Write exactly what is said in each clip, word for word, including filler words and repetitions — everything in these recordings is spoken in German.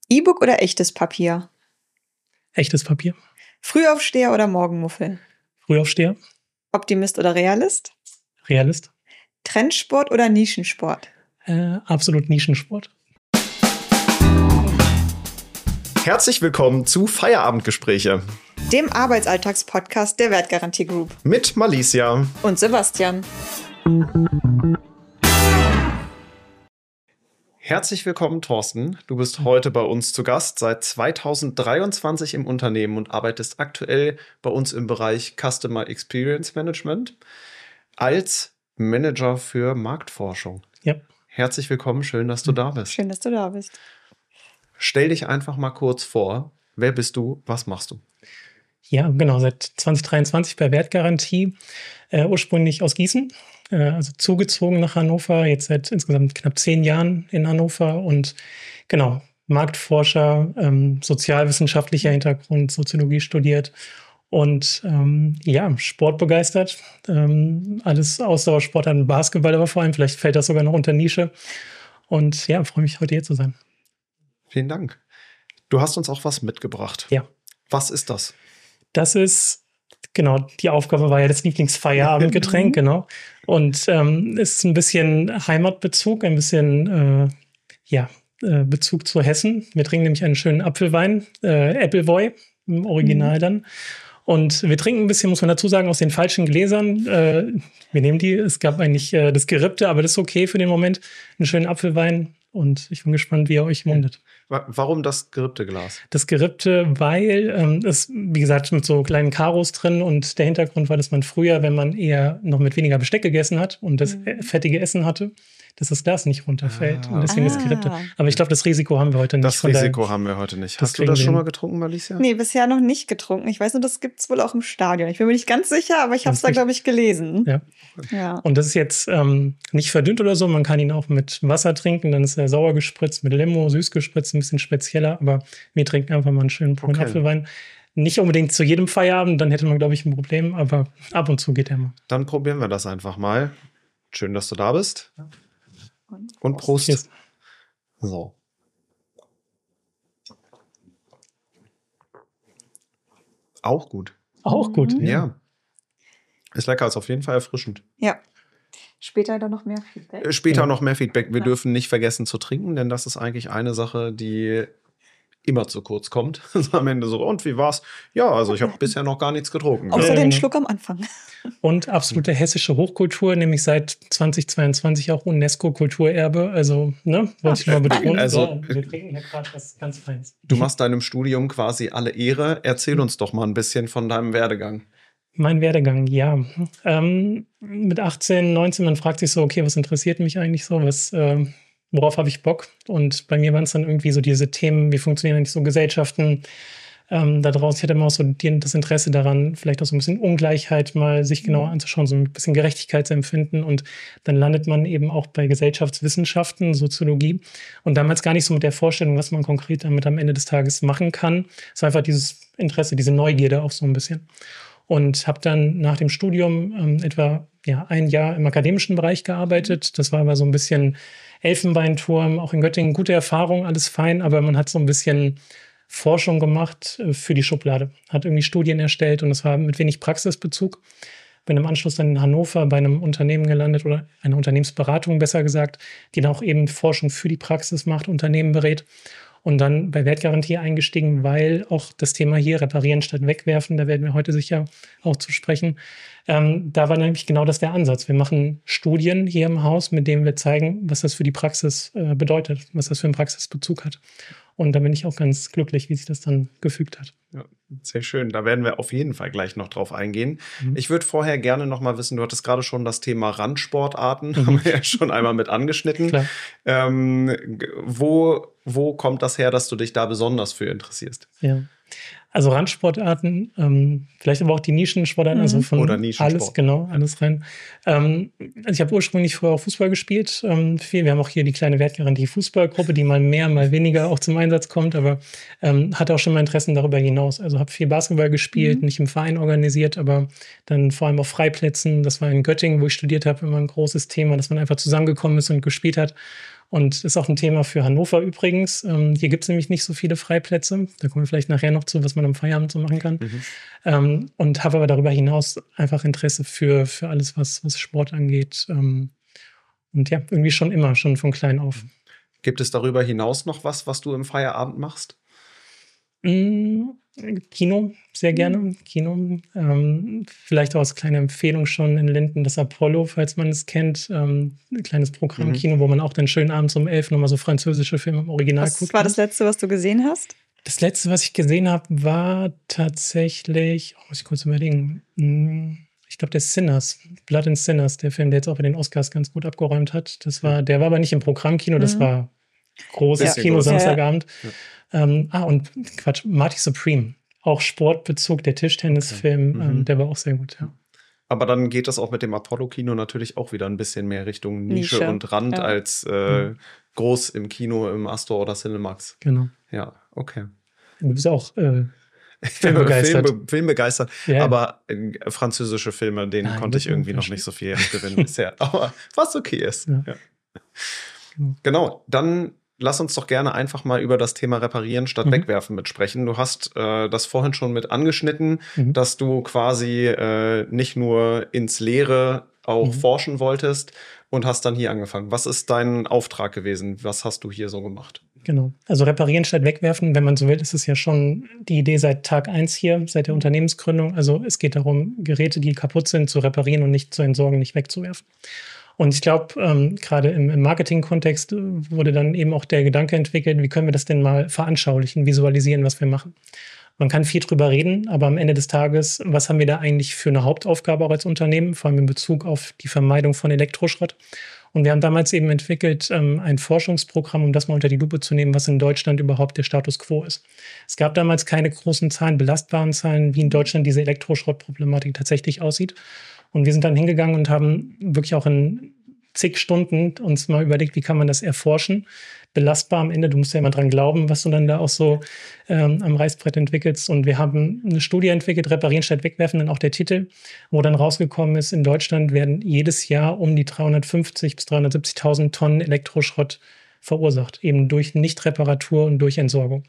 E-Book oder echtes Papier? Echtes Papier. Frühaufsteher oder Morgenmuffel? Frühaufsteher. Optimist oder Realist? Realist. Trendsport oder Nischensport? Äh, absolut Nischensport. Herzlich willkommen zu Feierabendgespräche, dem Arbeitsalltagspodcast der Wertgarantie Group. Mit Malicia und Sebastian. Herzlich willkommen, Thorsten. Du bist heute bei uns zu Gast, seit zweitausenddreiundzwanzig im Unternehmen und arbeitest aktuell bei uns im Bereich Customer Experience Management als Manager für Marktforschung. Ja. Herzlich willkommen, schön, dass du da bist. Schön, dass du da bist. Stell dich einfach mal kurz vor. Wer bist du? Was machst du? Ja, genau, seit zweitausenddreiundzwanzig bei Wertgarantie, äh, ursprünglich aus Gießen, äh, also zugezogen nach Hannover, jetzt seit insgesamt knapp zehn Jahren in Hannover und genau, Marktforscher, ähm, sozialwissenschaftlicher Hintergrund, Soziologie studiert und ähm, ja, sportbegeistert, ähm, alles Ausdauersportarten, Basketball, aber vor allem, vielleicht fällt das sogar noch unter Nische und ja, freue mich, heute hier zu sein. Vielen Dank. Du hast uns auch was mitgebracht. Ja. Was ist das? Das ist, genau, die Aufgabe war ja das Lieblingsfeierabendgetränk, genau. Und ähm, ist ein bisschen Heimatbezug, ein bisschen, äh, ja, äh, Bezug zu Hessen. Wir trinken nämlich einen schönen Apfelwein, äh, Appleboy im Original mhm. dann. Und wir trinken ein bisschen, muss man dazu sagen, aus den falschen Gläsern. Äh, wir nehmen die, es gab eigentlich äh, das Gerippte, aber das ist okay für den Moment. Einen schönen Apfelwein. Und ich bin gespannt, wie er euch mundet. Warum das gerippte Glas? Das Gerippte, weil ähm, es, wie gesagt, mit so kleinen Karos drin und der Hintergrund war, dass man früher, wenn man eher noch mit weniger Besteck gegessen hat und das mhm. fettige Essen hatte, dass das Glas nicht runterfällt ah. und deswegen ah. das Gerippte. Aber ich glaube, das Risiko haben wir heute nicht. Das Risiko daher, haben wir heute nicht. Hast du das schon mal getrunken, Malicia? Nee, bisher noch nicht getrunken. Ich weiß nur, das gibt es wohl auch im Stadion. Ich bin mir nicht ganz sicher, aber ich habe es da, glaube ich, gelesen. Ja. ja. Und das ist jetzt ähm, nicht verdünnt oder so. Man kann ihn auch mit Wasser trinken. Dann ist er sauer gespritzt, mit Limo, süß gespritzt, ein bisschen spezieller. Aber wir trinken einfach mal einen schönen braunen okay. Apfelwein. Nicht unbedingt zu jedem Feierabend, dann hätte man, glaube ich, ein Problem. Aber ab und zu geht er mal. Dann probieren wir das einfach mal. Schön, dass du da bist. Ja. Und, und Prost. Yes. So. Auch gut. Auch gut, ja. ja. Ist lecker, ist auf jeden Fall erfrischend. Ja. Später dann noch mehr Feedback. Später ja. noch mehr Feedback. Wir ja. dürfen nicht vergessen zu trinken, denn das ist eigentlich eine Sache, die immer zu kurz kommt. Am Ende so, und wie war's? Ja, also ich habe bisher noch gar nichts getrunken. Außer den Schluck am Anfang. Und absolute hessische Hochkultur, nämlich seit zweitausendzweiundzwanzig auch UNESCO-Kulturerbe. Also, ne, wollte ich mal betonen. Also, ja, wir trinken hier gerade was ganz Feines. Du machst deinem Studium quasi alle Ehre. Erzähl uns doch mal ein bisschen von deinem Werdegang. Mein Werdegang, ja. Ähm, mit achtzehn, neunzehn, man fragt sich so, okay, was interessiert mich eigentlich so? Was, äh, worauf habe ich Bock? Und bei mir waren es dann irgendwie so diese Themen, wie funktionieren eigentlich so Gesellschaften ähm, da draußen. Ich hatte immer auch so die, das Interesse daran, vielleicht auch so ein bisschen Ungleichheit mal sich genauer anzuschauen, so ein bisschen Gerechtigkeit zu empfinden. Und dann landet man eben auch bei Gesellschaftswissenschaften, Soziologie. Und damals gar nicht so mit der Vorstellung, was man konkret damit am Ende des Tages machen kann. Es war einfach dieses Interesse, diese Neugierde auch so ein bisschen. Und habe dann nach dem Studium ähm, etwa ja, ein Jahr im akademischen Bereich gearbeitet. Das war aber so ein bisschen Elfenbeinturm, auch in Göttingen, gute Erfahrung, alles fein, aber man hat so ein bisschen Forschung gemacht äh, für die Schublade. Hat irgendwie Studien erstellt und das war mit wenig Praxisbezug. Bin im Anschluss dann in Hannover bei einem Unternehmen gelandet oder einer Unternehmensberatung besser gesagt, die dann auch eben Forschung für die Praxis macht, Unternehmen berät. Und dann bei Wertgarantie eingestiegen, weil auch das Thema hier reparieren statt wegwerfen, da werden wir heute sicher auch zu sprechen. Ähm, da war nämlich genau das der Ansatz. Wir machen Studien hier im Haus, mit denen wir zeigen, was das für die Praxis äh, bedeutet, was das für einen Praxisbezug hat. Und da bin ich auch ganz glücklich, wie sich das dann gefügt hat. Ja, sehr schön. Da werden wir auf jeden Fall gleich noch drauf eingehen. Mhm. Ich würde vorher gerne noch mal wissen, du hattest gerade schon das Thema Randsportarten, mhm. haben wir ja schon einmal mit angeschnitten. Klar. Ähm, wo, wo kommt das her, dass du dich da besonders für interessierst? Ja. Also Randsportarten, ähm, vielleicht aber auch die Nischensportarten, mhm. also von Oder Nischensport. Alles, genau, alles rein. Ähm, also ich habe ursprünglich früher auch Fußball gespielt, ähm, viel. Wir haben auch hier die kleine Wertgarantie-Fußballgruppe, die mal mehr, mal weniger auch zum Einsatz kommt, aber ähm, hatte auch schon mal Interessen darüber hinaus. Also habe viel Basketball gespielt, mhm. nicht im Verein organisiert, aber dann vor allem auf Freiplätzen. Das war in Göttingen, wo ich studiert habe, immer ein großes Thema, dass man einfach zusammengekommen ist und gespielt hat. Und ist auch ein Thema für Hannover übrigens. Ähm, hier gibt es nämlich nicht so viele Freiplätze. Da kommen wir vielleicht nachher noch zu, was man am Feierabend so machen kann. Mhm. Ähm, und habe aber darüber hinaus einfach Interesse für, für alles, was, was Sport angeht. Ähm, und ja, irgendwie schon immer, schon von klein auf. Gibt es darüber hinaus noch was, was du im Feierabend machst? Mm, Kino, sehr gerne. Mhm. Kino. Ähm, vielleicht auch als kleine Empfehlung schon in Linden das Apollo, falls man es kennt. Ähm, ein kleines Programmkino, mhm. wo man auch dann schön abends um elf nochmal so französische Filme im Original was guckt. Was war das Letzte, was du gesehen hast? Das Letzte, was ich gesehen habe, war tatsächlich, oh, muss ich kurz überlegen, ich glaube, der Sinners, Blood and Sinners, der Film, der jetzt auch bei den Oscars ganz gut abgeräumt hat. Das war, der war aber nicht im Programmkino, das mhm. war großes ja, Kino, groß. Samstagabend. Ja, ja. Ähm, ah, und Quatsch, Marty Supreme, auch Sportbezug, der Tischtennisfilm, okay. ähm, mhm. der war auch sehr gut, ja. Aber dann geht das auch mit dem Apollo-Kino natürlich auch wieder ein bisschen mehr Richtung Nische, Nische. und Rand ja. als äh, mhm. groß im Kino, im Astor oder Cinemax. Genau. Ja, okay. Du bist auch äh, filmbegeistert. Film, filmbegeistert, yeah. aber äh, französische Filme, denen Nein, konnte ich irgendwie noch nicht so viel gewinnen bisher. Aber was okay ist. Ja. Ja. Genau. genau, dann lass uns doch gerne einfach mal über das Thema Reparieren statt mhm. Wegwerfen mitsprechen. Du hast äh, das vorhin schon mit angeschnitten, mhm. dass du quasi äh, nicht nur ins Leere auch mhm. forschen wolltest und hast dann hier angefangen. Was ist dein Auftrag gewesen? Was hast du hier so gemacht? Genau. Also reparieren statt wegwerfen, wenn man so will, ist es ja schon die Idee seit Tag eins hier, seit der Unternehmensgründung. Also es geht darum, Geräte, die kaputt sind, zu reparieren und nicht zu entsorgen, nicht wegzuwerfen. Und ich glaube, ähm, gerade im, im Marketing-Kontext wurde dann eben auch der Gedanke entwickelt, wie können wir das denn mal veranschaulichen, visualisieren, was wir machen. Man kann viel drüber reden, aber am Ende des Tages, was haben wir da eigentlich für eine Hauptaufgabe auch als Unternehmen, vor allem in Bezug auf die Vermeidung von Elektroschrott? Und wir haben damals eben entwickelt ähm, ein Forschungsprogramm, um das mal unter die Lupe zu nehmen, was in Deutschland überhaupt der Status quo ist. Es gab damals keine großen Zahlen, belastbaren Zahlen, wie in Deutschland diese Elektroschrottproblematik tatsächlich aussieht. Und wir sind dann hingegangen und haben wirklich auch in zig Stunden uns mal überlegt, wie kann man das erforschen. Belastbar am Ende, du musst ja immer dran glauben, was du dann da auch so ähm, am Reißbrett entwickelst. Und wir haben eine Studie entwickelt, Reparieren statt Wegwerfen, dann auch der Titel, wo dann rausgekommen ist, in Deutschland werden jedes Jahr um die dreihundertfünfzig bis dreihundertsiebzigtausend Tonnen Elektroschrott verursacht, eben durch Nichtreparatur und durch Entsorgung.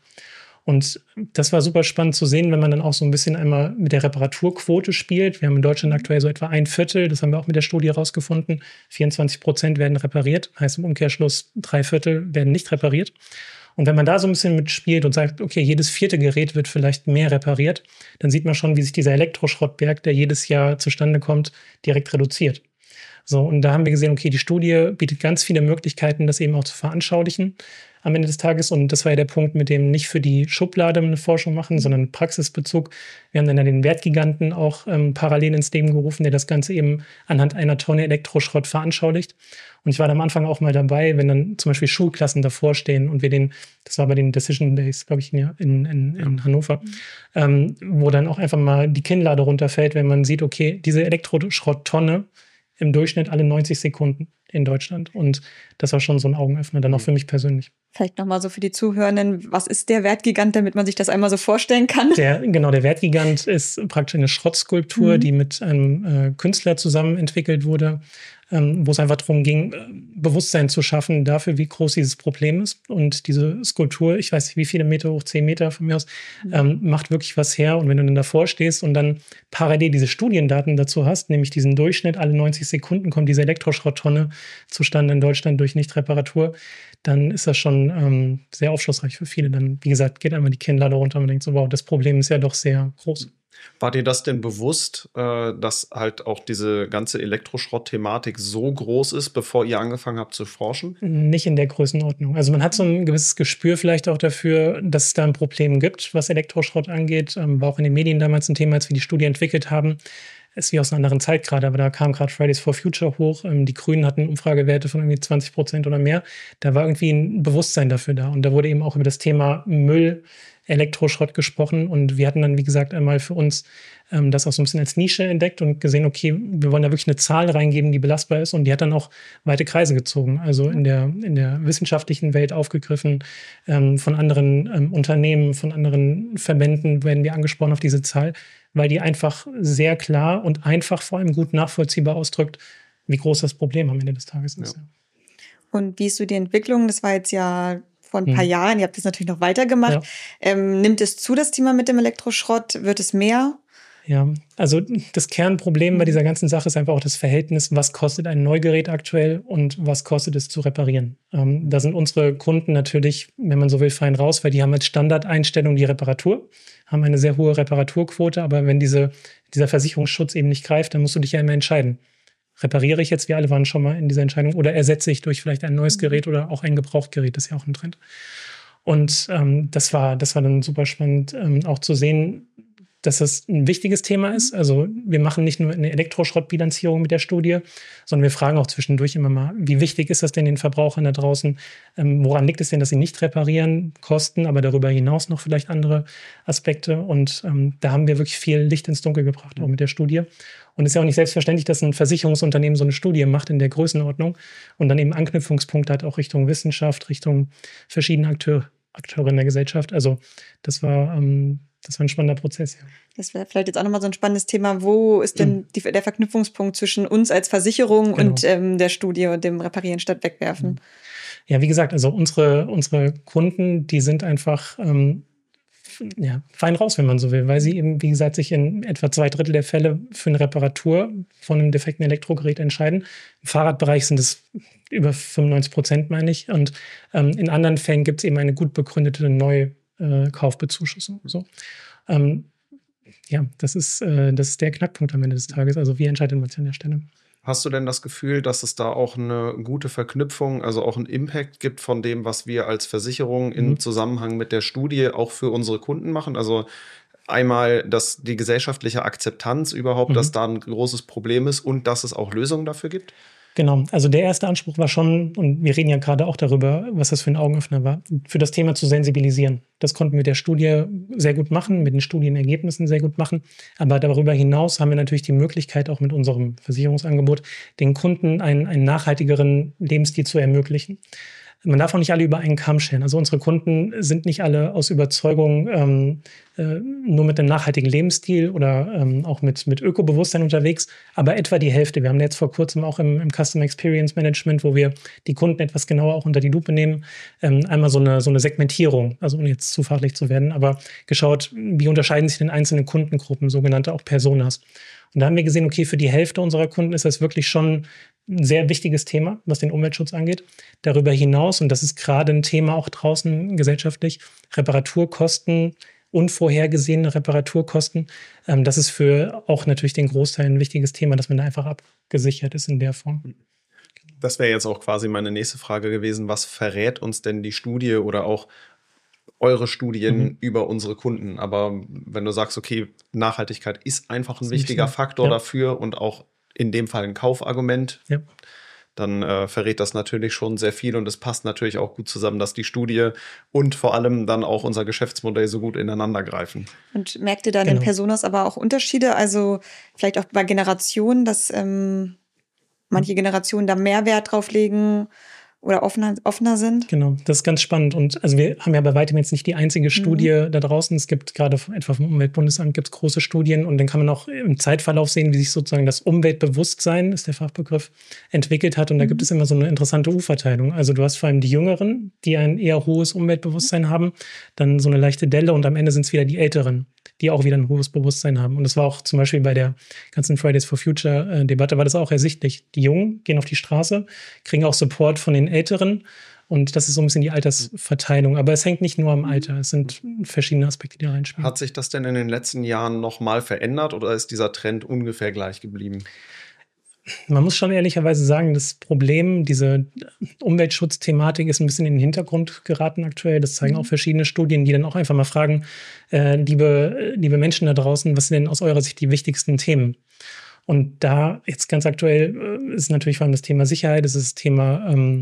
Und das war super spannend zu sehen, wenn man dann auch so ein bisschen einmal mit der Reparaturquote spielt. Wir haben in Deutschland aktuell so etwa ein Viertel, das haben wir auch mit der Studie herausgefunden. vierundzwanzig Prozent werden repariert, heißt im Umkehrschluss drei Viertel werden nicht repariert. Und wenn man da so ein bisschen mitspielt und sagt, okay, jedes vierte Gerät wird vielleicht mehr repariert, dann sieht man schon, wie sich dieser Elektroschrottberg, der jedes Jahr zustande kommt, direkt reduziert. So, und da haben wir gesehen, okay, die Studie bietet ganz viele Möglichkeiten, das eben auch zu veranschaulichen am Ende des Tages. Und das war ja der Punkt, mit dem nicht für die Schublade eine Forschung machen, sondern einen Praxisbezug. Wir haben dann ja den Wertgiganten auch ähm, parallel ins Leben gerufen, der das Ganze eben anhand einer Tonne Elektroschrott veranschaulicht. Und ich war da am Anfang auch mal dabei, wenn dann zum Beispiel Schulklassen davor stehen und wir den, das war bei den Decision Days, glaube ich, in, in, in, in Hannover, ähm, wo dann auch einfach mal die Kinnlade runterfällt, wenn man sieht, okay, diese Elektroschrotttonne im Durchschnitt alle neunzig Sekunden in Deutschland. Und das war schon so ein Augenöffner, dann auch für mich persönlich. Vielleicht nochmal so für die Zuhörenden, was ist der Wertgigant, damit man sich das einmal so vorstellen kann? Der, genau, der Wertgigant ist praktisch eine Schrottskulptur, mhm. die mit einem äh, Künstler zusammen entwickelt wurde, ähm, wo es einfach darum ging, Bewusstsein zu schaffen dafür, wie groß dieses Problem ist. Und diese Skulptur, ich weiß nicht, wie viele Meter hoch, zehn Meter von mir aus, mhm. ähm, macht wirklich was her. Und wenn du dann davor stehst und dann parallel diese Studiendaten dazu hast, nämlich diesen Durchschnitt, alle neunzig Sekunden kommt diese Elektroschrotttonne zustande in Deutschland durch Nichtreparatur, dann ist das schon ähm, sehr aufschlussreich für viele. Dann, wie gesagt, geht einmal die Kinnlade runter und man denkt so, wow, das Problem ist ja doch sehr groß. War dir das denn bewusst, äh, dass halt auch diese ganze Elektroschrott-Thematik so groß ist, bevor ihr angefangen habt zu forschen? Nicht in der Größenordnung. Also man hat so ein gewisses Gespür vielleicht auch dafür, dass es da ein Problem gibt, was Elektroschrott angeht. Ähm, war auch in den Medien damals ein Thema, als wir die Studie entwickelt haben. Ist wie aus einer anderen Zeit gerade, aber da kam gerade Fridays for Future hoch. Ähm, die Grünen hatten Umfragewerte von irgendwie zwanzig Prozent oder mehr. Da war irgendwie ein Bewusstsein dafür da. Und da wurde eben auch über das Thema Müll, Elektroschrott gesprochen. Und wir hatten dann, wie gesagt, einmal für uns ähm, das auch so ein bisschen als Nische entdeckt und gesehen, okay, wir wollen da wirklich eine Zahl reingeben, die belastbar ist. Und die hat dann auch weite Kreise gezogen. Also in der, in der wissenschaftlichen Welt aufgegriffen, ähm, von anderen ähm, Unternehmen, von anderen Verbänden werden wir angesprochen auf diese Zahl, weil die einfach sehr klar und einfach vor allem gut nachvollziehbar ausdrückt, wie groß das Problem am Ende des Tages ist. Ja. Und wie ist so die Entwicklung? Das war jetzt ja vor ein paar Mhm. Jahren. Ihr habt das natürlich noch weitergemacht. Ja. Ähm, nimmt es zu, das Thema mit dem Elektroschrott? Wird es mehr? Ja, also das Kernproblem bei dieser ganzen Sache ist einfach auch das Verhältnis, was kostet ein Neugerät aktuell und was kostet es zu reparieren. Ähm, da sind unsere Kunden natürlich, wenn man so will, fein raus, weil die haben als Standardeinstellung die Reparatur, haben eine sehr hohe Reparaturquote, aber wenn diese, dieser Versicherungsschutz eben nicht greift, dann musst du dich ja immer entscheiden. Repariere ich jetzt, wir alle waren schon mal in dieser Entscheidung, oder ersetze ich durch vielleicht ein neues Gerät oder auch ein Gebrauchtgerät, das ist ja auch ein Trend. Und ähm, das war, das war dann super spannend, ähm, auch zu sehen, dass das ein wichtiges Thema ist. Also wir machen nicht nur eine Elektroschrottbilanzierung mit der Studie, sondern wir fragen auch zwischendurch immer mal, wie wichtig ist das denn den Verbrauchern da draußen? Ähm, woran liegt es denn, dass sie nicht reparieren? Kosten, aber darüber hinaus noch vielleicht andere Aspekte. Und ähm, da haben wir wirklich viel Licht ins Dunkel gebracht, auch mit der Studie. Und es ist ja auch nicht selbstverständlich, dass ein Versicherungsunternehmen so eine Studie macht in der Größenordnung und dann eben Anknüpfungspunkte hat, auch Richtung Wissenschaft, Richtung verschiedene Akteure, Akteure in der Gesellschaft. Also das war... Ähm, Das war ein spannender Prozess, ja. Das wäre vielleicht jetzt auch nochmal so ein spannendes Thema. Wo ist denn die, der Verknüpfungspunkt zwischen uns als Versicherung Genau. und ähm, der Studie und dem Reparieren statt Wegwerfen? Ja, wie gesagt, also unsere, unsere Kunden, die sind einfach ähm, ja, fein raus, wenn man so will, weil sie eben, wie gesagt, sich in etwa zwei Drittel der Fälle für eine Reparatur von einem defekten Elektrogerät entscheiden. Im Fahrradbereich sind es über fünfundneunzig Prozent, meine ich. Und ähm, in anderen Fällen gibt es eben eine gut begründete neue Äh, Kaufbezuschussung. So. Ähm, ja, das ist, äh, das ist der Knackpunkt am Ende des Tages. Also wie entscheidet man sich an der Stelle? Hast du denn das Gefühl, dass es da auch eine gute Verknüpfung, also auch einen Impact gibt von dem, was wir als Versicherung im Mhm. Zusammenhang mit der Studie auch für unsere Kunden machen? Also einmal, dass die gesellschaftliche Akzeptanz überhaupt, Mhm. dass da ein großes Problem ist und dass es auch Lösungen dafür gibt? Genau, also der erste Anspruch war schon, und wir reden ja gerade auch darüber, was das für ein Augenöffner war, für das Thema zu sensibilisieren. Das konnten wir mit der Studie sehr gut machen, mit den Studienergebnissen sehr gut machen. Aber darüber hinaus haben wir natürlich die Möglichkeit, auch mit unserem Versicherungsangebot, den Kunden einen, einen nachhaltigeren Lebensstil zu ermöglichen. Man darf auch nicht alle über einen Kamm scheren. Also unsere Kunden sind nicht alle aus Überzeugung ähm, äh, nur mit einem nachhaltigen Lebensstil oder ähm, auch mit, mit Ökobewusstsein unterwegs, aber etwa die Hälfte. Wir haben jetzt vor kurzem auch im, im Customer Experience Management, wo wir die Kunden etwas genauer auch unter die Lupe nehmen, ähm, einmal so eine, so eine Segmentierung, also ohne jetzt zu fachlich zu werden, aber geschaut, wie unterscheiden sich denn einzelne Kundengruppen, sogenannte auch Personas. Und da haben wir gesehen, okay, für die Hälfte unserer Kunden ist das wirklich schon ein sehr wichtiges Thema, was den Umweltschutz angeht. Darüber hinaus, und das ist gerade ein Thema auch draußen gesellschaftlich, Reparaturkosten, unvorhergesehene Reparaturkosten. Ähm, das ist für auch natürlich den Großteil ein wichtiges Thema, dass man da einfach abgesichert ist in der Form. Das wäre jetzt auch quasi meine nächste Frage gewesen. Was verrät uns denn die Studie oder auch eure Studien Mhm. über unsere Kunden? Aber wenn du sagst, okay, Nachhaltigkeit ist einfach ein Das ist wichtiger wichtig. Faktor Ja. dafür und auch in dem Fall ein Kaufargument, Ja. dann äh, verrät das natürlich schon sehr viel und es passt natürlich auch gut zusammen, dass die Studie und vor allem dann auch unser Geschäftsmodell so gut ineinander greifen. Und merkt ihr da in den Genau. Personas aber auch Unterschiede? Also vielleicht auch bei Generationen, dass ähm, manche Generationen da mehr Wert drauf legen oder offener, offener sind? Genau, das ist ganz spannend. Und also wir haben ja bei weitem jetzt nicht die einzige Studie da draußen. Es gibt gerade etwa vom Umweltbundesamt gibt es große Studien und dann kann man auch im Zeitverlauf sehen, wie sich sozusagen das Umweltbewusstsein, ist der Fachbegriff, entwickelt hat. Und da gibt es immer so eine interessante U-Verteilung. Also du hast vor allem die Jüngeren, die ein eher hohes Umweltbewusstsein haben, dann so eine leichte Delle und am Ende sind es wieder die Älteren, die auch wieder ein hohes Bewusstsein haben. Und das war auch zum Beispiel bei der ganzen Fridays for Future äh, Debatte war das auch ersichtlich. Die Jungen gehen auf die Straße, kriegen auch Support von den Älteren und das ist so ein bisschen die Altersverteilung. Aber es hängt nicht nur am Alter, es sind verschiedene Aspekte, die da reinspielen. Hat sich das denn in den letzten Jahren nochmal verändert oder ist dieser Trend ungefähr gleich geblieben? Man muss schon ehrlicherweise sagen, das Problem, diese Umweltschutzthematik ist ein bisschen in den Hintergrund geraten aktuell. Das zeigen auch verschiedene Studien, die dann auch einfach mal fragen, äh, liebe, liebe Menschen da draußen, was sind denn aus eurer Sicht die wichtigsten Themen? Und da jetzt ganz aktuell äh, ist natürlich vor allem das Thema Sicherheit, es ist das Thema ähm,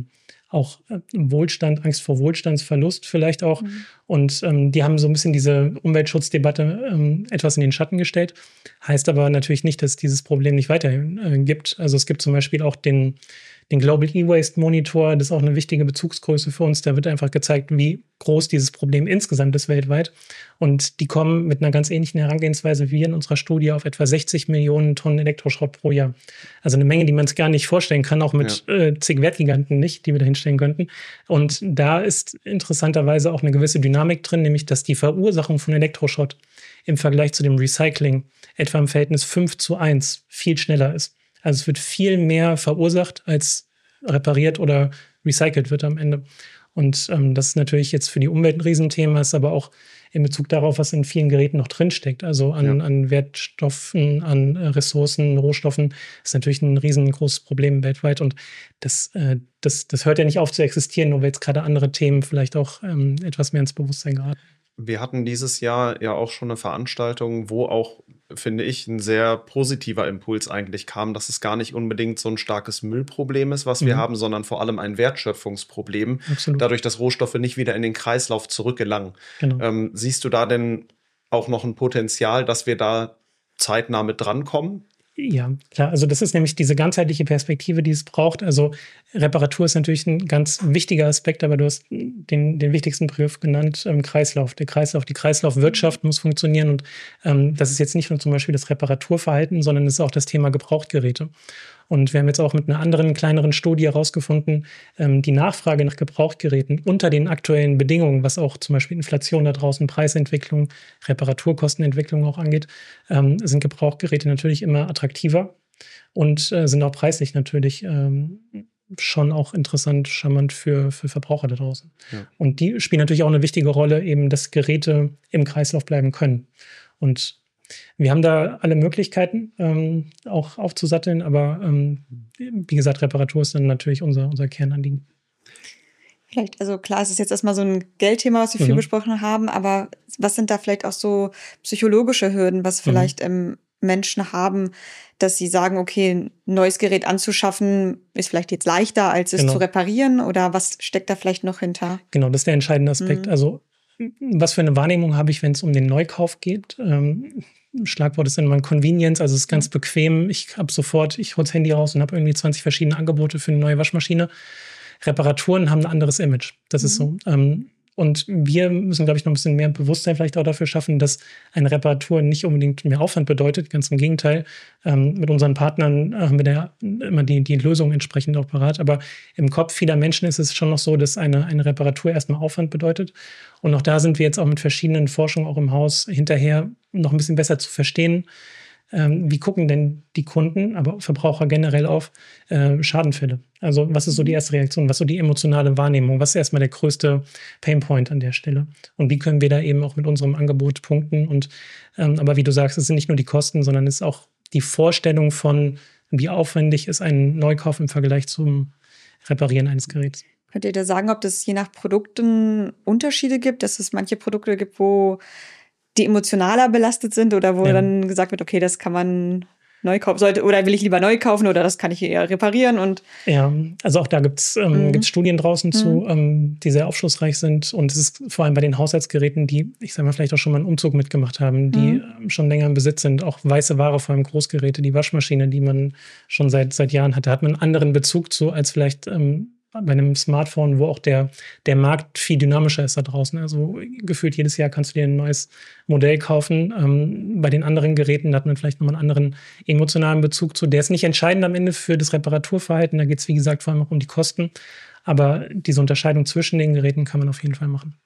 auch äh, Wohlstand, Angst vor Wohlstandsverlust vielleicht auch. Mhm. Und ähm, die haben so ein bisschen diese Umweltschutzdebatte ähm, etwas in den Schatten gestellt. Heißt aber natürlich nicht, dass es dieses Problem nicht weiterhin äh, gibt. Also es gibt zum Beispiel auch den, den Global E-Waste Monitor. Das ist auch eine wichtige Bezugsgröße für uns. Da wird einfach gezeigt, wie groß dieses Problem insgesamt ist weltweit. Und die kommen mit einer ganz ähnlichen Herangehensweise wie in unserer Studie auf etwa sechzig Millionen Tonnen Elektroschrott pro Jahr. Also eine Menge, die man sich gar nicht vorstellen kann, auch mit ja. äh, zig Wertgiganten nicht, die wir da hinstellen könnten. Und da ist interessanterweise auch eine gewisse Dynamik drin, nämlich dass die Verursachung von Elektroschrott im Vergleich zu dem Recycling etwa im Verhältnis fünf zu eins viel schneller ist. Also es wird viel mehr verursacht, als repariert oder recycelt wird am Ende. Und ähm, das ist natürlich jetzt für die Umwelt ein Riesenthema, ist aber auch in Bezug darauf, was in vielen Geräten noch drinsteckt. Also an, ja. an Wertstoffen, an Ressourcen, Rohstoffen, ist natürlich ein riesengroßes Problem weltweit. Und das, äh, das, das hört ja nicht auf zu existieren, nur weil jetzt gerade andere Themen vielleicht auch ähm, etwas mehr ins Bewusstsein geraten. Wir hatten dieses Jahr ja auch schon eine Veranstaltung, wo auch, finde ich, ein sehr positiver Impuls eigentlich kam, dass es gar nicht unbedingt so ein starkes Müllproblem ist, was mhm. wir haben, sondern vor allem ein Wertschöpfungsproblem, Absolut. Dadurch, dass Rohstoffe nicht wieder in den Kreislauf zurückgelangen. Genau. Ähm, siehst du da denn auch noch ein Potenzial, dass wir da zeitnah mit drankommen? Ja, klar. Also das ist nämlich diese ganzheitliche Perspektive, die es braucht. Also Reparatur ist natürlich ein ganz wichtiger Aspekt, aber du hast den, den wichtigsten Begriff genannt, ähm, Kreislauf. Der Kreislauf, die Kreislaufwirtschaft muss funktionieren und ähm, das ist jetzt nicht nur zum Beispiel das Reparaturverhalten, sondern es ist auch das Thema Gebrauchtgeräte. Und wir haben jetzt auch mit einer anderen, kleineren Studie herausgefunden, ähm, die Nachfrage nach Gebrauchtgeräten unter den aktuellen Bedingungen, was auch zum Beispiel Inflation da draußen, Preisentwicklung, Reparaturkostenentwicklung auch angeht, ähm, sind Gebrauchtgeräte natürlich immer attraktiver und äh, sind auch preislich natürlich ähm, schon auch interessant, charmant für, für Verbraucher da draußen. Ja. Und die spielen natürlich auch eine wichtige Rolle, eben, dass Geräte im Kreislauf bleiben können. Und wir haben da alle Möglichkeiten, ähm, auch aufzusatteln, aber ähm, wie gesagt, Reparatur ist dann natürlich unser, unser Kernanliegen. Vielleicht, also klar, es ist jetzt erstmal so ein Geldthema, was wir mhm. viel besprochen haben, aber was sind da vielleicht auch so psychologische Hürden, was vielleicht mhm. ähm, Menschen haben, dass sie sagen, okay, ein neues Gerät anzuschaffen ist vielleicht jetzt leichter, als es genau. zu reparieren, oder was steckt da vielleicht noch hinter? Genau, das ist der entscheidende Aspekt. Mhm. Also was für eine Wahrnehmung habe ich, wenn es um den Neukauf geht? Ähm, Schlagwort ist dann mal Convenience, also es ist ganz bequem. Ich habe sofort, ich hole das Handy raus und habe irgendwie zwanzig verschiedene Angebote für eine neue Waschmaschine. Reparaturen haben ein anderes Image. Das mhm. ist so. Ähm, und wir müssen, glaube ich, noch ein bisschen mehr Bewusstsein vielleicht auch dafür schaffen, dass eine Reparatur nicht unbedingt mehr Aufwand bedeutet. Ganz im Gegenteil. Ähm, mit unseren Partnern haben wir da immer die, die Lösung entsprechend auch parat. Aber im Kopf vieler Menschen ist es schon noch so, dass eine, eine Reparatur erstmal Aufwand bedeutet. Und auch da sind wir jetzt auch mit verschiedenen Forschungen auch im Haus hinterher noch ein bisschen besser zu verstehen. Ähm, wie gucken denn die Kunden, aber Verbraucher generell auf äh, Schadenfälle? Also was ist so die erste Reaktion? Was ist so die emotionale Wahrnehmung? Was ist erstmal der größte Painpoint an der Stelle? Und wie können wir da eben auch mit unserem Angebot punkten? Und ähm, aber wie du sagst, es sind nicht nur die Kosten, sondern es ist auch die Vorstellung von, wie aufwendig ist ein Neukauf im Vergleich zum Reparieren eines Geräts. Könnt ihr da sagen, ob es je nach Produkten Unterschiede gibt, dass es manche Produkte gibt, wo die emotionaler belastet sind oder wo ja. dann gesagt wird, okay, das kann man neu kaufen, sollte, oder will ich lieber neu kaufen oder das kann ich eher reparieren? Und ja, also auch da gibt es ähm, mhm. Studien draußen mhm. zu, ähm, die sehr aufschlussreich sind, und es ist vor allem bei den Haushaltsgeräten, die, ich sage mal, vielleicht auch schon mal einen Umzug mitgemacht haben, die mhm. schon länger im Besitz sind, auch weiße Ware, vor allem Großgeräte, die Waschmaschine, die man schon seit, seit Jahren hat, da hat man einen anderen Bezug zu als vielleicht ähm, bei einem Smartphone, wo auch der, der Markt viel dynamischer ist da draußen. Also gefühlt jedes Jahr kannst du dir ein neues Modell kaufen. Ähm, bei den anderen Geräten hat man vielleicht nochmal einen anderen emotionalen Bezug zu. Der ist nicht entscheidend am Ende für das Reparaturverhalten. Da geht es, wie gesagt, vor allem auch um die Kosten. Aber diese Unterscheidung zwischen den Geräten kann man auf jeden Fall machen.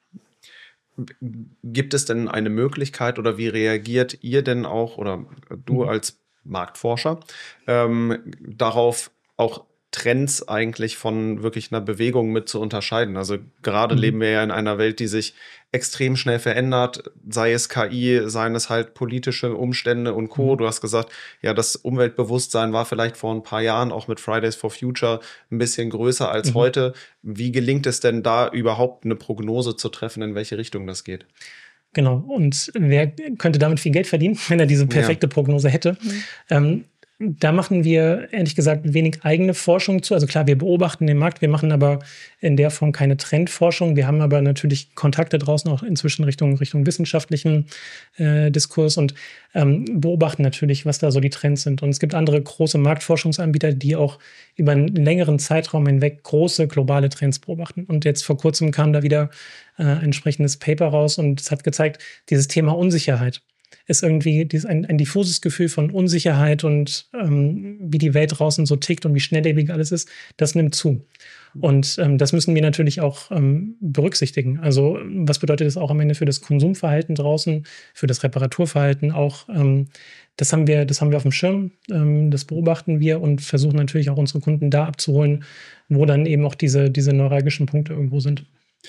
Gibt es denn eine Möglichkeit oder wie reagiert ihr denn auch oder du mhm. als Marktforscher ähm, darauf, auch Trends eigentlich von wirklich einer Bewegung mit zu unterscheiden? Also gerade mhm. leben wir ja in einer Welt, die sich extrem schnell verändert, sei es K I, seien es halt politische Umstände und Co. Mhm. Du hast gesagt, ja, das Umweltbewusstsein war vielleicht vor ein paar Jahren auch mit Fridays for Future ein bisschen größer als mhm. heute. Wie gelingt es denn da überhaupt eine Prognose zu treffen, in welche Richtung das geht? Genau. Und wer könnte damit viel Geld verdienen, wenn er diese perfekte ja. Prognose hätte? Mhm. Ähm, da machen wir, ehrlich gesagt, wenig eigene Forschung zu. Also klar, wir beobachten den Markt, wir machen aber in der Form keine Trendforschung. Wir haben aber natürlich Kontakte draußen auch inzwischen Richtung, Richtung wissenschaftlichen äh, Diskurs und ähm, beobachten natürlich, was da so die Trends sind. Und es gibt andere große Marktforschungsanbieter, die auch über einen längeren Zeitraum hinweg große globale Trends beobachten. Und jetzt vor kurzem kam da wieder äh, ein entsprechendes Paper raus und es hat gezeigt, dieses Thema Unsicherheit ist irgendwie ein, ein diffuses Gefühl von Unsicherheit und ähm, wie die Welt draußen so tickt und wie schnelllebig alles ist, das nimmt zu. Und ähm, das müssen wir natürlich auch ähm, berücksichtigen. Also was bedeutet das auch am Ende für das Konsumverhalten draußen, für das Reparaturverhalten auch? Ähm, das haben wir, das haben wir auf dem Schirm, ähm, das beobachten wir und versuchen natürlich auch unsere Kunden da abzuholen, wo dann eben auch diese, diese neuralgischen Punkte irgendwo sind.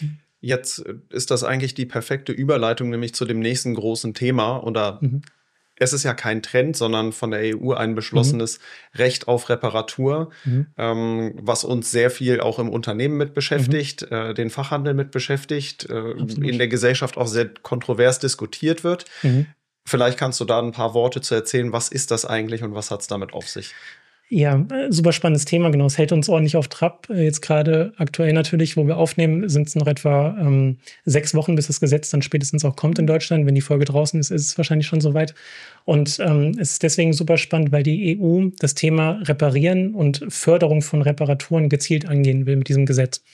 Jetzt ist das eigentlich die perfekte Überleitung, nämlich zu dem nächsten großen Thema. Oder mhm. es ist ja kein Trend, sondern von der E U ein beschlossenes mhm. Recht auf Reparatur, mhm. ähm, was uns sehr viel auch im Unternehmen mit beschäftigt, mhm. äh, den Fachhandel mit beschäftigt, äh, in der Gesellschaft auch sehr kontrovers diskutiert wird. Mhm. Vielleicht kannst du da ein paar Worte zu erzählen, was ist das eigentlich und was hat es damit auf sich? Ja, super spannendes Thema, genau. Es hält uns ordentlich auf Trab. Jetzt gerade aktuell natürlich, wo wir aufnehmen, sind es noch etwa ähm, sechs Wochen, bis das Gesetz dann spätestens auch kommt in Deutschland. Wenn die Folge draußen ist, ist es wahrscheinlich schon soweit. Und ähm, es ist deswegen super spannend, weil die E U das Thema Reparieren und Förderung von Reparaturen gezielt angehen will mit diesem Gesetz.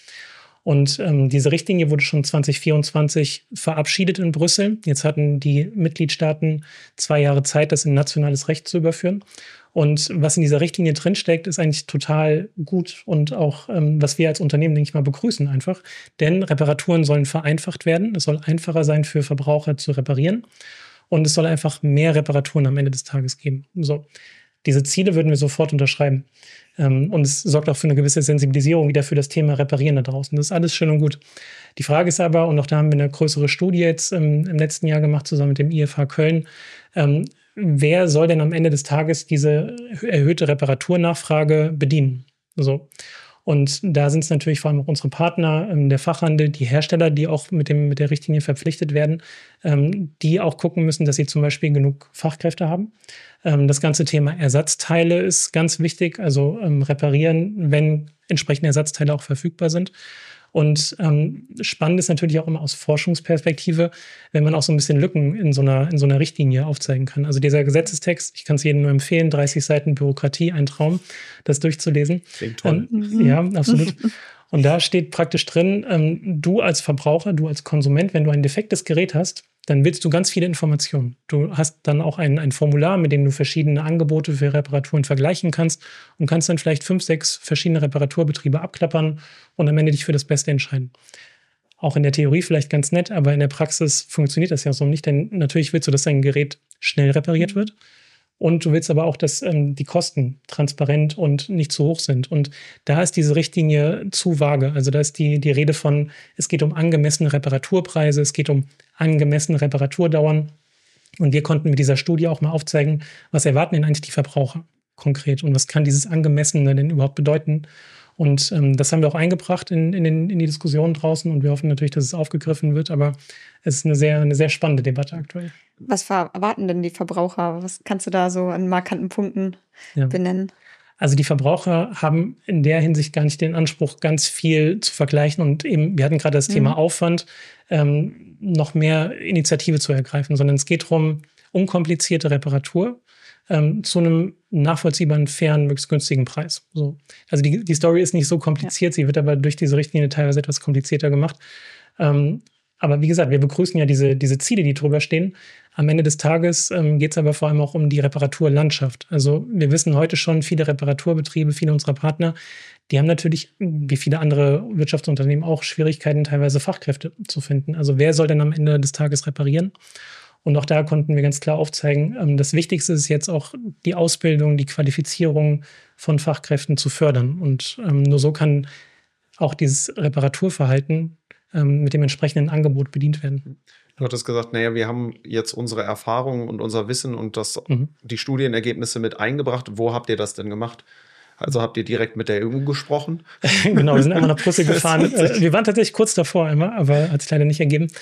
Und ähm, diese Richtlinie wurde schon zwanzig vierundzwanzig verabschiedet in Brüssel. Jetzt hatten die Mitgliedstaaten zwei Jahre Zeit, das in nationales Recht zu überführen. Und was in dieser Richtlinie drinsteckt, ist eigentlich total gut und auch, ähm, was wir als Unternehmen, denke ich mal, begrüßen einfach. Denn Reparaturen sollen vereinfacht werden. Es soll einfacher sein für Verbraucher zu reparieren. Und es soll einfach mehr Reparaturen am Ende des Tages geben. So, diese Ziele würden wir sofort unterschreiben. Ähm, und es sorgt auch für eine gewisse Sensibilisierung wieder für das Thema Reparieren da draußen. Das ist alles schön und gut. Die Frage ist aber, und auch da haben wir eine größere Studie jetzt ähm, im letzten Jahr gemacht, zusammen mit dem I F H Köln, ähm, wer soll denn am Ende des Tages diese erhöhte Reparaturnachfrage bedienen? So. Und da sind es natürlich vor allem auch unsere Partner, ähm, der Fachhandel, die Hersteller, die auch mit, dem, mit der Richtlinie verpflichtet werden, ähm, die auch gucken müssen, dass sie zum Beispiel genug Fachkräfte haben. Ähm, das ganze Thema Ersatzteile ist ganz wichtig, also ähm, reparieren, wenn entsprechende Ersatzteile auch verfügbar sind. Und ähm, spannend ist natürlich auch immer aus Forschungsperspektive, wenn man auch so ein bisschen Lücken in so einer, in so einer Richtlinie aufzeigen kann. Also dieser Gesetzestext, ich kann es jedem nur empfehlen, dreißig Seiten Bürokratie, ein Traum, das durchzulesen. Klingt toll. Ähm, ja, absolut. Und da steht praktisch drin, ähm, du als Verbraucher, du als Konsument, wenn du ein defektes Gerät hast, dann willst du ganz viele Informationen. Du hast dann auch ein, ein Formular, mit dem du verschiedene Angebote für Reparaturen vergleichen kannst und kannst dann vielleicht fünf, sechs verschiedene Reparaturbetriebe abklappern und am Ende dich für das Beste entscheiden. Auch in der Theorie vielleicht ganz nett, aber in der Praxis funktioniert das ja so nicht, denn natürlich willst du, dass dein Gerät schnell repariert wird. Und du willst aber auch, dass ähm, die Kosten transparent und nicht zu hoch sind. Und da ist diese Richtlinie zu vage. Also da ist die, die Rede von, es geht um angemessene Reparaturpreise, es geht um angemessene Reparaturdauern. Und wir konnten mit dieser Studie auch mal aufzeigen, was erwarten denn eigentlich die Verbraucher konkret und was kann dieses Angemessene denn überhaupt bedeuten. Und ähm, das haben wir auch eingebracht in, in, den, in die Diskussion draußen und wir hoffen natürlich, dass es aufgegriffen wird. Aber es ist eine sehr, eine sehr spannende Debatte aktuell. Was erwarten denn die Verbraucher? Was kannst du da so an markanten Punkten ja. benennen? Also die Verbraucher haben in der Hinsicht gar nicht den Anspruch, ganz viel zu vergleichen. Und eben, wir hatten gerade das mhm. Thema Aufwand, ähm, noch mehr Initiative zu ergreifen, sondern es geht darum, unkomplizierte Reparatur ähm, zu einem nachvollziehbaren, fairen, möglichst günstigen Preis. So. Also die, die Story ist nicht so kompliziert, ja. sie wird aber durch diese Richtlinie teilweise etwas komplizierter gemacht. Ähm, Aber wie gesagt, wir begrüßen ja diese, diese Ziele, die drüber stehen. Am Ende des Tages ähm, geht es aber vor allem auch um die Reparaturlandschaft. Also wir wissen heute schon, viele Reparaturbetriebe, viele unserer Partner, die haben natürlich, wie viele andere Wirtschaftsunternehmen auch, Schwierigkeiten, teilweise Fachkräfte zu finden. Also wer soll denn am Ende des Tages reparieren? Und auch da konnten wir ganz klar aufzeigen, ähm, das Wichtigste ist jetzt auch die Ausbildung, die Qualifizierung von Fachkräften zu fördern. Und ähm, nur so kann auch dieses Reparaturverhalten mit dem entsprechenden Angebot bedient werden. Du hattest gesagt, naja, wir haben jetzt unsere Erfahrungen und unser Wissen und das, mhm. die Studienergebnisse mit eingebracht. Wo habt ihr das denn gemacht? Also habt ihr direkt mit der E U gesprochen? Genau, wir sind einmal nach Brüssel gefahren. Wir waren tatsächlich kurz davor immer, aber hat sich leider nicht ergeben.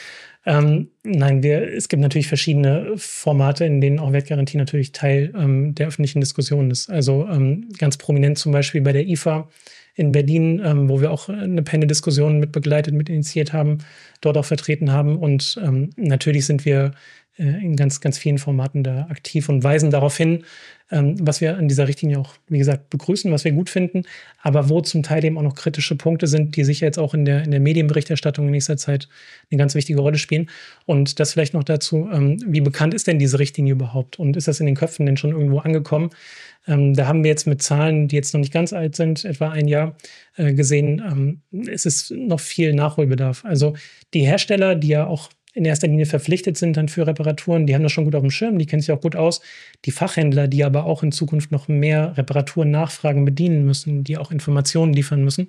Ähm, nein, wir, es gibt natürlich verschiedene Formate, in denen auch Wertgarantie natürlich Teil ähm, der öffentlichen Diskussion ist. Also ähm, ganz prominent zum Beispiel bei der I F A in Berlin, ähm, wo wir auch eine Panel-Diskussion mit begleitet, mit initiiert haben, dort auch vertreten haben. Und ähm, natürlich sind wir äh, in ganz, ganz vielen Formaten da aktiv und weisen darauf hin, ähm, was wir an dieser Richtlinie auch, wie gesagt, begrüßen, was wir gut finden, aber wo zum Teil eben auch noch kritische Punkte sind, die sicher jetzt auch in der, in der Medienberichterstattung in nächster Zeit eine ganz wichtige Rolle spielen. Und das vielleicht noch dazu, ähm, wie bekannt ist denn diese Richtlinie überhaupt? Und ist das in den Köpfen denn schon irgendwo angekommen? Ähm, da haben wir jetzt mit Zahlen, die jetzt noch nicht ganz alt sind, etwa ein Jahr, äh, gesehen, ähm, es ist noch viel Nachholbedarf. Also die Hersteller, die ja auch in erster Linie verpflichtet sind dann für Reparaturen, die haben das schon gut auf dem Schirm, die kennen sich auch gut aus. Die Fachhändler, die aber auch in Zukunft noch mehr Reparaturen nachfragen, bedienen müssen, die auch Informationen liefern müssen,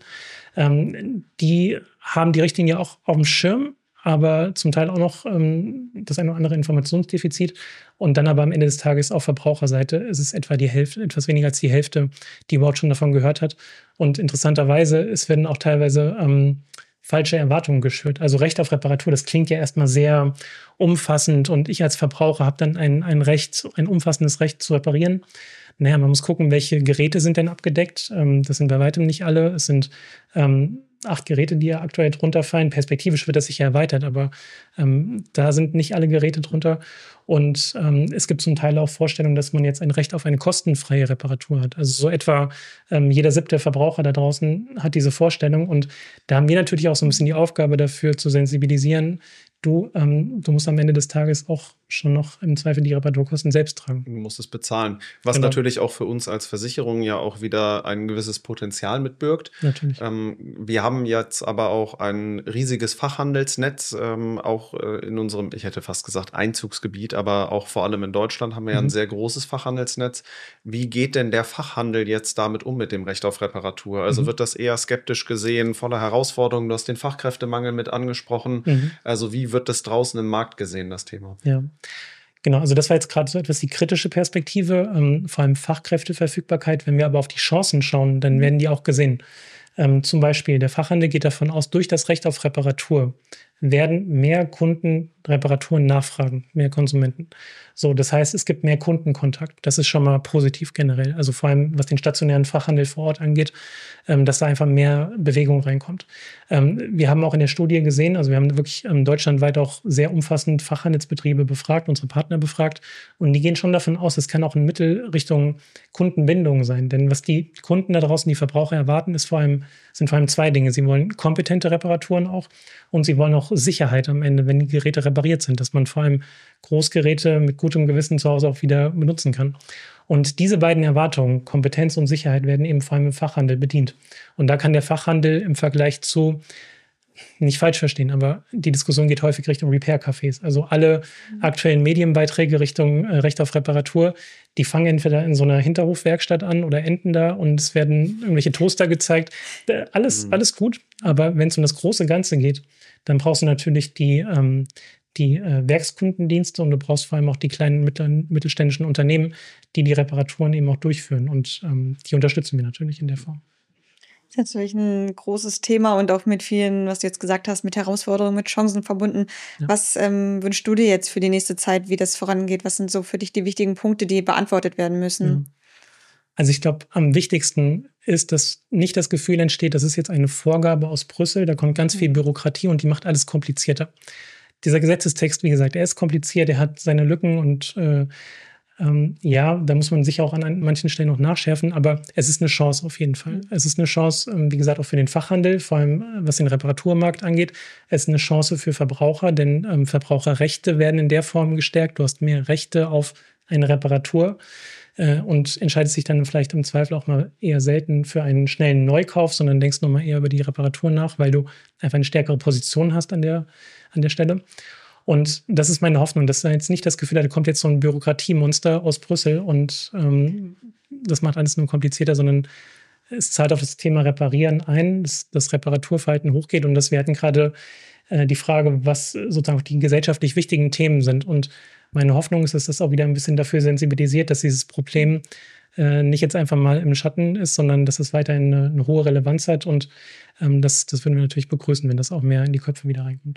ähm, die haben die Richtlinie auch auf dem Schirm, aber zum Teil auch noch ähm, das eine oder andere Informationsdefizit. Und dann aber am Ende des Tages auf Verbraucherseite ist es etwa die Hälfte, etwas weniger als die Hälfte, die überhaupt schon davon gehört hat. Und interessanterweise, es werden auch teilweise ähm, falsche Erwartungen geschürt. Also Recht auf Reparatur, das klingt ja erstmal sehr umfassend und ich als Verbraucher habe dann ein, ein Recht, ein umfassendes Recht zu reparieren. Naja, man muss gucken, welche Geräte sind denn abgedeckt. Ähm, das sind bei weitem nicht alle. Es sind ähm, acht Geräte, die ja aktuell drunter fallen. Perspektivisch wird das sicher erweitert, aber ähm, da sind nicht alle Geräte drunter. Und ähm, es gibt zum Teil auch Vorstellungen, dass man jetzt ein Recht auf eine kostenfreie Reparatur hat. Also so etwa ähm, jeder siebte Verbraucher da draußen hat diese Vorstellung. Und da haben wir natürlich auch so ein bisschen die Aufgabe dafür zu sensibilisieren. Du, ähm, du musst am Ende des Tages auch schon noch im Zweifel die Reparaturkosten selbst tragen. Du musst es bezahlen. Was Genau. natürlich auch für uns als Versicherung ja auch wieder ein gewisses Potenzial mitbirgt. Natürlich. Ähm, wir haben jetzt aber auch ein riesiges Fachhandelsnetz, ähm, auch äh, in unserem, ich hätte fast gesagt Einzugsgebiet, aber auch vor allem in Deutschland haben wir ja ein Mhm. sehr großes Fachhandelsnetz. Wie geht denn der Fachhandel jetzt damit um mit dem Recht auf Reparatur? Also Mhm. wird das eher skeptisch gesehen, voller Herausforderungen? Du hast den Fachkräftemangel mit angesprochen. Mhm. Also wie wird das draußen im Markt gesehen, das Thema? Ja, genau. Also das war jetzt gerade so etwas die kritische Perspektive, ähm, vor allem Fachkräfteverfügbarkeit. Wenn wir aber auf die Chancen schauen, dann werden die auch gesehen. Ähm, zum Beispiel, der Fachhandel geht davon aus, durch das Recht auf Reparatur werden mehr Kunden Reparaturen nachfragen, mehr Konsumenten. So, das heißt, es gibt mehr Kundenkontakt. Das ist schon mal positiv generell. Also vor allem, was den stationären Fachhandel vor Ort angeht, ähm, dass da einfach mehr Bewegung reinkommt. Ähm, wir haben auch in der Studie gesehen, also wir haben wirklich ähm, deutschlandweit auch sehr umfassend Fachhandelsbetriebe befragt, unsere Partner befragt. Und die gehen schon davon aus, es kann auch ein Mittel Richtung Kundenbindung sein. Denn was die Kunden da draußen, die Verbraucher erwarten, ist vor allem, sind vor allem zwei Dinge. Sie wollen kompetente Reparaturen auch und sie wollen auch Sicherheit am Ende, wenn die Geräte repariert sind, dass man vor allem Großgeräte mit gutem Gewissen zu Hause auch wieder benutzen kann. Und diese beiden Erwartungen, Kompetenz und Sicherheit, werden eben vor allem im Fachhandel bedient. Und da kann der Fachhandel im Vergleich zu, nicht falsch verstehen, aber die Diskussion geht häufig Richtung Repair-Cafés. Also alle aktuellen Medienbeiträge Richtung äh, Recht auf Reparatur, die fangen entweder in so einer Hinterhofwerkstatt an oder enden da und es werden irgendwelche Toaster gezeigt. Äh, alles, mhm. alles gut, aber wenn es um das große Ganze geht, dann brauchst du natürlich die, ähm, die äh, Werkskundendienste und du brauchst vor allem auch die kleinen mittel, mittelständischen Unternehmen, die die Reparaturen eben auch durchführen. Und ähm, die unterstützen wir natürlich in der Form. Das ist natürlich ein großes Thema und auch mit vielen, was du jetzt gesagt hast, mit Herausforderungen, mit Chancen verbunden. Ja. Was ähm, wünschst du dir jetzt für die nächste Zeit, wie das vorangeht? Was sind so für dich die wichtigen Punkte, die beantwortet werden müssen? Ja. Also ich glaube, am wichtigsten ist, dass nicht das Gefühl entsteht, das ist jetzt eine Vorgabe aus Brüssel, da kommt ganz viel Bürokratie und die macht alles komplizierter. Dieser Gesetzestext, wie gesagt, er ist kompliziert, er hat seine Lücken und äh, ähm, ja, da muss man sich auch an manchen Stellen noch nachschärfen, aber es ist eine Chance auf jeden Fall. Es ist eine Chance, ähm, wie gesagt, auch für den Fachhandel, vor allem was den Reparaturmarkt angeht. Es ist eine Chance für Verbraucher, denn ähm, Verbraucherrechte werden in der Form gestärkt. Du hast mehr Rechte auf eine Reparatur äh, und entscheidest dich dann vielleicht im Zweifel auch mal eher selten für einen schnellen Neukauf, sondern denkst nochmal eher über die Reparatur nach, weil du einfach eine stärkere Position hast an der, an der Stelle. Und das ist meine Hoffnung, dass da jetzt nicht das Gefühl hat, da kommt jetzt so ein Bürokratiemonster aus Brüssel und ähm, das macht alles nur komplizierter, sondern es zahlt auf das Thema Reparieren ein, dass das Reparaturverhalten hochgeht und dass wir hatten gerade äh, die Frage, was sozusagen die gesellschaftlich wichtigen Themen sind. Und meine Hoffnung ist, dass das auch wieder ein bisschen dafür sensibilisiert, dass dieses Problem äh, nicht jetzt einfach mal im Schatten ist, sondern dass es weiterhin eine, eine hohe Relevanz hat. Und ähm, das, das würden wir natürlich begrüßen, wenn das auch mehr in die Köpfe wieder reinkommt.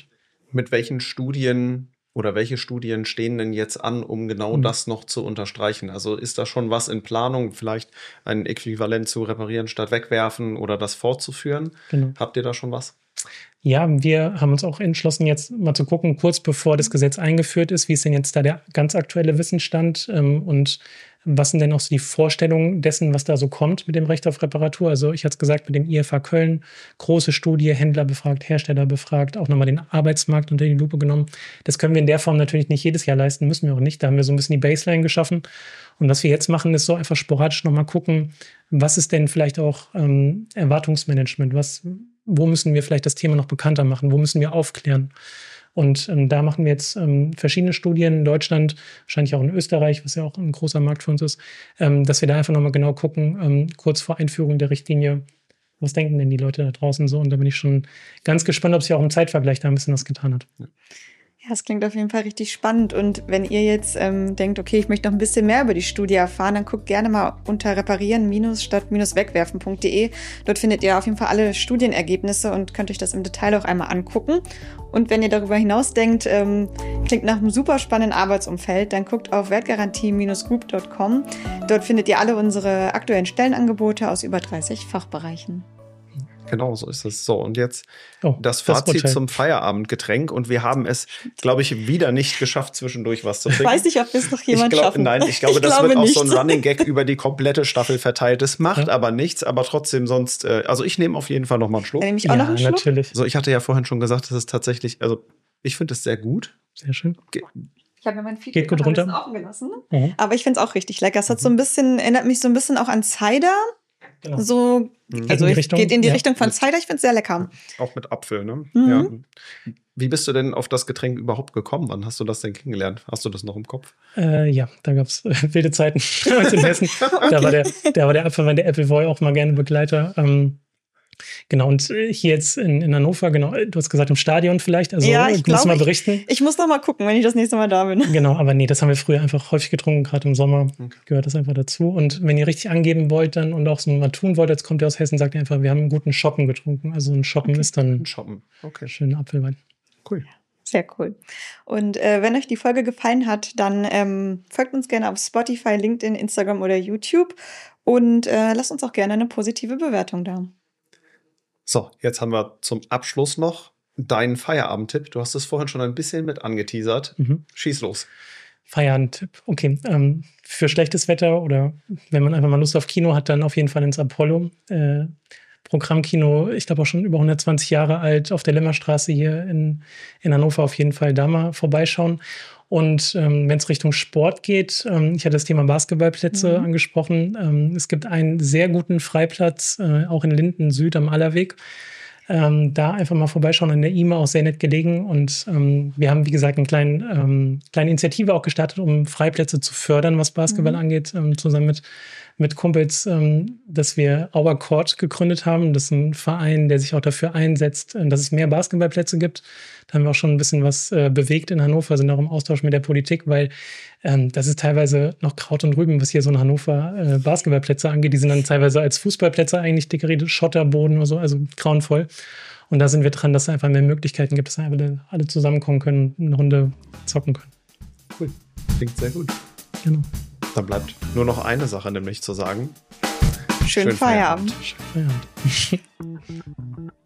mit welchen Studien oder welche Studien stehen denn jetzt an, um genau mhm. das noch zu unterstreichen? Also ist da schon was in Planung, vielleicht ein Äquivalent zu reparieren statt wegwerfen oder das fortzuführen? Genau. Habt ihr da schon was? Ja, wir haben uns auch entschlossen, jetzt mal zu gucken, kurz bevor das Gesetz eingeführt ist, wie ist denn jetzt da der ganz aktuelle Wissensstand ähm, und was sind denn auch so die Vorstellungen dessen, was da so kommt mit dem Recht auf Reparatur? Also ich hatte es gesagt, mit dem I F A Köln, große Studie, Händler befragt, Hersteller befragt, auch nochmal den Arbeitsmarkt unter die Lupe genommen. Das können wir in der Form natürlich nicht jedes Jahr leisten, müssen wir auch nicht. Da haben wir so ein bisschen die Baseline geschaffen. Und was wir jetzt machen, ist so einfach sporadisch nochmal gucken, was ist denn vielleicht auch ähm, Erwartungsmanagement? Was, wo müssen wir vielleicht das Thema noch bekannter machen? Wo müssen wir aufklären? Und ähm, da machen wir jetzt ähm, verschiedene Studien in Deutschland, wahrscheinlich auch in Österreich, was ja auch ein großer Markt für uns ist, ähm, dass wir da einfach nochmal genau gucken, ähm, kurz vor Einführung der Richtlinie, was denken denn die Leute da draußen so? Und da bin ich schon ganz gespannt, ob sich auch im Zeitvergleich da ein bisschen was getan hat. Ja. Ja, das klingt auf jeden Fall richtig spannend. Und wenn ihr jetzt ähm, denkt, okay, ich möchte noch ein bisschen mehr über die Studie erfahren, dann guckt gerne mal unter reparieren statt wegwerfen punkt de. Dort findet ihr auf jeden Fall alle Studienergebnisse und könnt euch das im Detail auch einmal angucken. Und wenn ihr darüber hinaus denkt, ähm, klingt nach einem super spannenden Arbeitsumfeld, dann guckt auf wertgarantie Bindestrich group Punkt com. Dort findet ihr alle unsere aktuellen Stellenangebote aus über dreißig Fachbereichen. Genau, so ist es. So, und jetzt oh, das Fazit das zum Feierabendgetränk. Und wir haben es, glaube ich, wieder nicht geschafft, zwischendurch was zu trinken. Ich weiß nicht, ob es noch jemand ich glaub, schaffen. Nein, ich glaube, ich das glaube wird nicht. auch so ein Running Gag über die komplette Staffel verteilt. Das macht ja. aber nichts, aber trotzdem sonst, äh, also ich nehme auf jeden Fall noch mal einen Schluck. Nehme ich auch ja, noch einen Schluck? Natürlich. So, ich hatte ja vorhin schon gesagt, das ist tatsächlich, also ich finde es sehr gut. Sehr schön. Ge- Ich habe ja mein Feedback Geht gut runter. ein bisschen offen gelassen. Mhm. Aber ich finde es auch richtig lecker. Es hat so ein bisschen, erinnert mich so ein bisschen auch an Cider. Genau. So, also in Richtung, geht in die ja. Richtung von Cider. Ich finde es sehr lecker. Auch mit Apfel, ne? Mhm. Ja. Wie bist du denn auf das Getränk überhaupt gekommen? Wann hast du das denn kennengelernt? Hast du das noch im Kopf? Äh, ja, da gab es äh, wilde Zeiten in Hessen. Okay. Da war der, da war der Apfelwein, der Appleboy auch mal gerne Begleiter. Ähm, Genau, und hier jetzt in, in Hannover, genau, du hast gesagt im Stadion vielleicht, also ja, ich du musst glaub, mal berichten. Ich, ich muss noch mal gucken, wenn ich das nächste Mal da bin. Genau, aber nee, das haben wir früher einfach häufig getrunken, gerade im Sommer okay. gehört das einfach dazu. Und wenn ihr richtig angeben wollt dann und auch so mal tun wollt, jetzt kommt ihr aus Hessen, sagt ihr einfach, wir haben einen guten Schoppen getrunken. Also ein Schoppen okay. ist dann ein Schoppen. Okay. schöner Apfelwein. Cool. Sehr cool. Und äh, wenn euch die Folge gefallen hat, dann ähm, folgt uns gerne auf Spotify, LinkedIn, Instagram oder YouTube und äh, lasst uns auch gerne eine positive Bewertung da. So, jetzt haben wir zum Abschluss noch deinen Feierabendtipp. Du hast es vorhin schon ein bisschen mit angeteasert. Mhm. Schieß los. Feierabendtipp. Okay, ähm, für schlechtes Wetter oder wenn man einfach mal Lust auf Kino hat, dann auf jeden Fall ins Apollo. Äh, Programmkino, ich glaube auch schon über hundertzwanzig Jahre alt, auf der Lemmerstraße hier in, in Hannover auf jeden Fall da mal vorbeischauen. Und ähm, wenn es Richtung Sport geht, ähm, ich hatte das Thema Basketballplätze mhm. angesprochen. Ähm, es gibt einen sehr guten Freiplatz, äh, auch in Linden Süd am Allerweg. Ähm, da einfach mal vorbeischauen, an der I M A, auch sehr nett gelegen. Und ähm, wir haben, wie gesagt, eine kleine, ähm, kleine Initiative auch gestartet, um Freiplätze zu fördern, was Basketball mhm. angeht, ähm, zusammen mit, mit Kumpels, ähm, dass wir Our Court gegründet haben. Das ist ein Verein, der sich auch dafür einsetzt, äh, dass es mehr Basketballplätze gibt. Da haben wir auch schon ein bisschen was äh, bewegt in Hannover, sind auch im Austausch mit der Politik, weil ähm, das ist teilweise noch Kraut und Rüben, was hier so in Hannover äh, Basketballplätze angeht. Die sind dann teilweise als Fußballplätze eigentlich dekoriert, Schotterboden oder so, also grauenvoll. Und da sind wir dran, dass es einfach mehr Möglichkeiten gibt, dass alle, alle zusammenkommen können und eine Runde zocken können. Cool, klingt sehr gut. Genau. Dann bleibt nur noch eine Sache nämlich zu sagen. Schönen, Schönen Feierabend. Schönen Feierabend.